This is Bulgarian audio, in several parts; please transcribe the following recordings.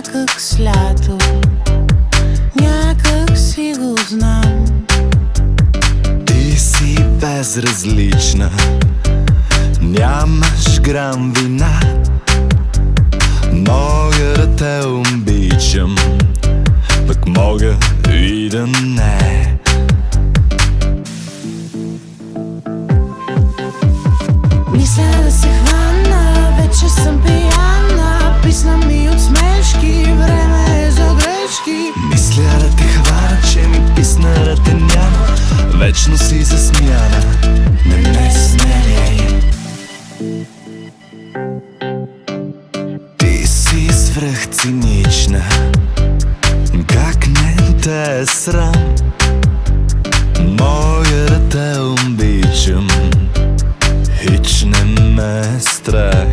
някак с лято, някак си го знам. Ти си безразлична, нямаш грам вина. Мога да те обичам, пък мога и да не. Мисля да се хвана, вече съм пияна. Писна ми от смешки, време е за грешки. Мисля да те хвана, че ми писна да те няма. Вечно си за смяна, не ме сменяй. Ти си свръхцинична, как не те е срам. Мога да те обичам, хич не ме е страх.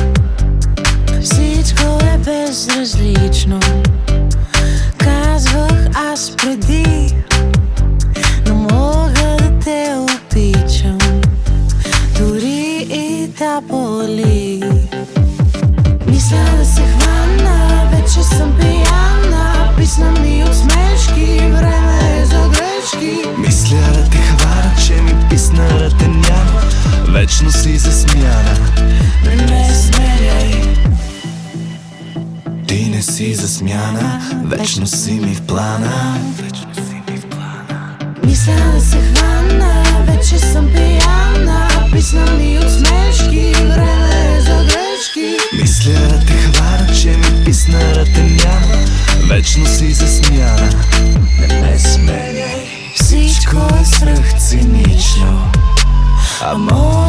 Всичко е безразлично, казвах аз преди, но мога да те обичам, дори и да боли. Мисля да се хвана, вече съм пияна. Писна ми от смешки, време е за грешки. Мисля да те хвана, че ми писна да те няма. Вечно си за смяна, Не ме смеляй. ти не си за смяна, вечно си ми в плана. Мисля да се хвана, вече съм пияна. Писна ми от смешки, време е за грешки. Мисля да те хвана, че ми писна да те няма. Вечно си за смяна, не ме сменяй. Всичко е свръхцинично, а